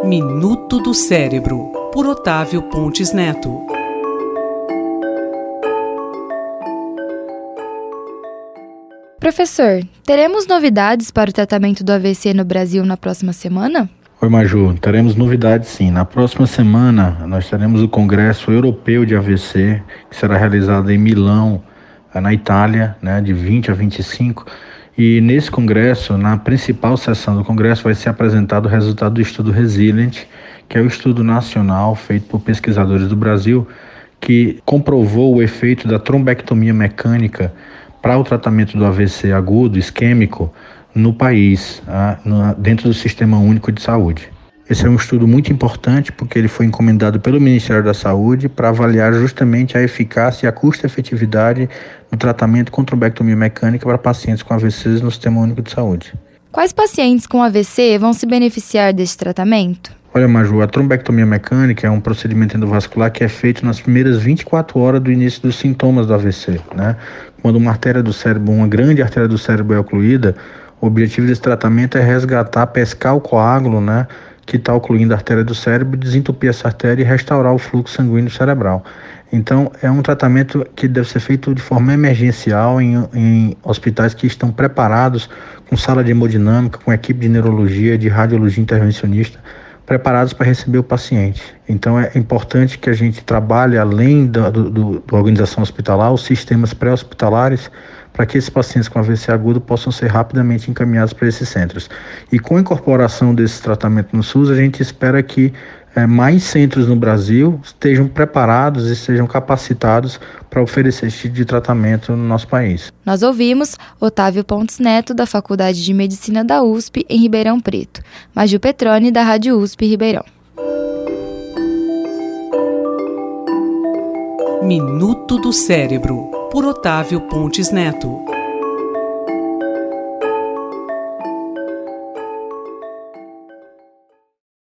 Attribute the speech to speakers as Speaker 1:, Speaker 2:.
Speaker 1: Minuto do Cérebro, por Otávio Pontes Neto.
Speaker 2: Professor, teremos novidades para o tratamento do AVC no Brasil na próxima semana?
Speaker 3: Oi, Maju, teremos novidades sim. Na próxima semana nós teremos o Congresso Europeu de AVC, que será realizado em Milão, na Itália, de 20 a 25. E nesse congresso, na principal sessão do congresso, vai ser apresentado o resultado do estudo Resilient, que é o estudo nacional feito por pesquisadores do Brasil, que comprovou o efeito da trombectomia mecânica para o tratamento do AVC agudo, isquêmico, no país, dentro do Sistema Único de Saúde. Esse é um estudo muito importante porque ele foi encomendado pelo Ministério da Saúde para avaliar justamente a eficácia e a custo-efetividade no tratamento com trombectomia mecânica para pacientes com AVCs no Sistema Único de Saúde.
Speaker 2: Quais pacientes com AVC vão se beneficiar desse tratamento?
Speaker 3: Olha, Maju, a trombectomia mecânica é um procedimento endovascular que é feito nas primeiras 24 horas do início dos sintomas do AVC, Quando uma grande artéria do cérebro é ocluída, o objetivo desse tratamento é resgatar, pescar o coágulo, que está ocluindo a artéria do cérebro, desentupir essa artéria e restaurar o fluxo sanguíneo cerebral. Então, é um tratamento que deve ser feito de forma emergencial em hospitais que estão preparados, com sala de hemodinâmica, com equipe de neurologia, de radiologia intervencionista, preparados para receber o paciente. Então, é importante que a gente trabalhe, além da organização hospitalar, os sistemas pré-hospitalares, para que esses pacientes com AVC agudo possam ser rapidamente encaminhados para esses centros. E com a incorporação desse tratamento no SUS, a gente espera que mais centros no Brasil estejam preparados e sejam capacitados para oferecer esse tipo de tratamento no nosso país.
Speaker 2: Nós ouvimos Otávio Pontes Neto, da Faculdade de Medicina da USP, em Ribeirão Preto, Maju Petroni, da Rádio USP Ribeirão.
Speaker 1: Minuto do Cérebro, por Otávio Pontes Neto.